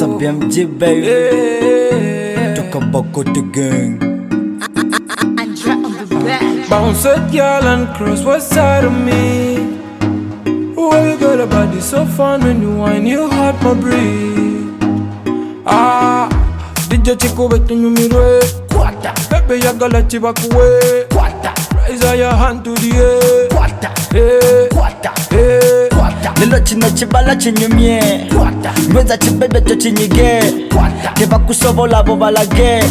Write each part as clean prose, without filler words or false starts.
It's a BMG baby. Talk about go the gang. Bounce a girl and cross what's side of me. Oh, you got a body so fun when you whine, you hurt my breathe. DJ Chico betu nyumire. Baby ya gala chiba kuwe. Raise your hand to the air. Lilo chino chibala chinyumye. Mweza chibebe to chinyige. Keba kusobola bo balage.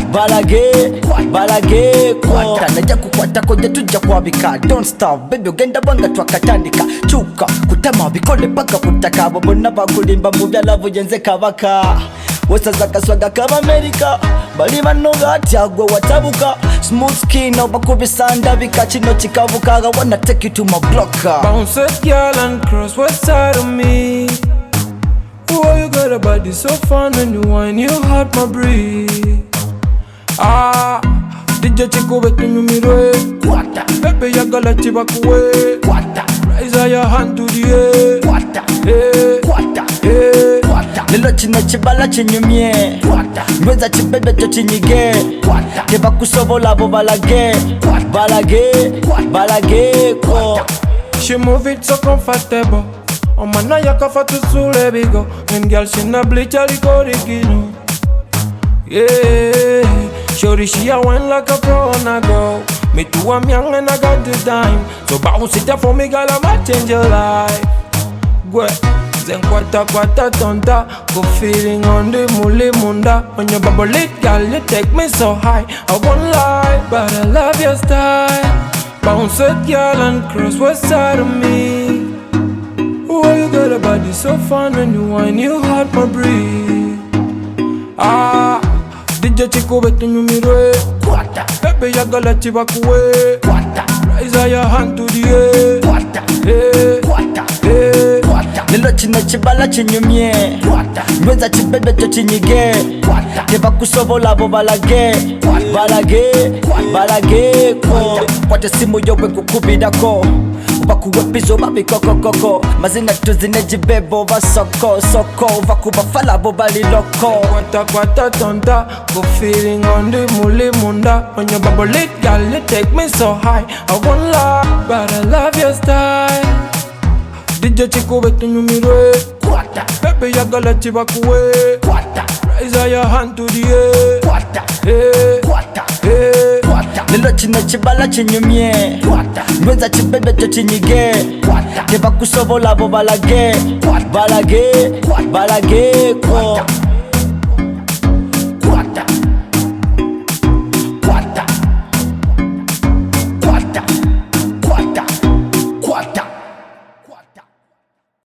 Balage kwata. Naja kukwata koje tuja kwa bika. Don't stop baby ugenda banga twakatandika. Chuka kutama bikole baka kutaka. Babona bakulimba mubya lavo jenze kabaka. Wesa zaka swaga kama America. Bali manoga tiagwe watabuka. Smooth skin no bakubisanda bika chino chikavuka. I wanna take you to my blocker. Bounce a girl and cross what's side of me. Oh, you got a body so fun when you whine, you hurt my breathe. DJ Chico betu nyumire. Baby ya gala chiba kuwe. Raise your hand to the air. Lilo chino chibala chinyumye. Mweza chibebe to chinyige. Keba kusobola bo balage ko. She move it so comfortable. Oh man, now you cover to sule bigo. When girl she na bleach ali korigino. Yeah, shorty she a wine like a pro and I go. Me too I'm young and I got the time. So bounce it up for me, girl, I'ma change your life. Gwe, zen kwata tonta. Go feeling on the mule munda. When you bubble it, girl, you take me so high. I won't lie, but I love your style. Bounce a girl and cross what's side of me. Oh, you got a body so fun when you whine, you hurt my breathe. DJ Chico betu nyumire. Baby ya gala chiba kuwe. Raise your hand to the air. Lilo chino chibala chinyumye. Mweza chibebe to chinyige. Keba kusobola bo balage ko. Kwate simu yowe kukubidako. Bakuwa pizo babi koko. Mazina tuzine jibebo va soko. Vakuba fala bo bali loko. Kwata tonta. Go feeling on the mule munda. When you bubble it, girl, you take me so high. I won't lie, but I love your style. DJ Chico betu nyumire. Baby ya gala chiba kuwe. Raise your hand to the air. Lilo chino chibala chinyumye. Mweza chibebe to chinyige. Keba kusobola bo balage ko.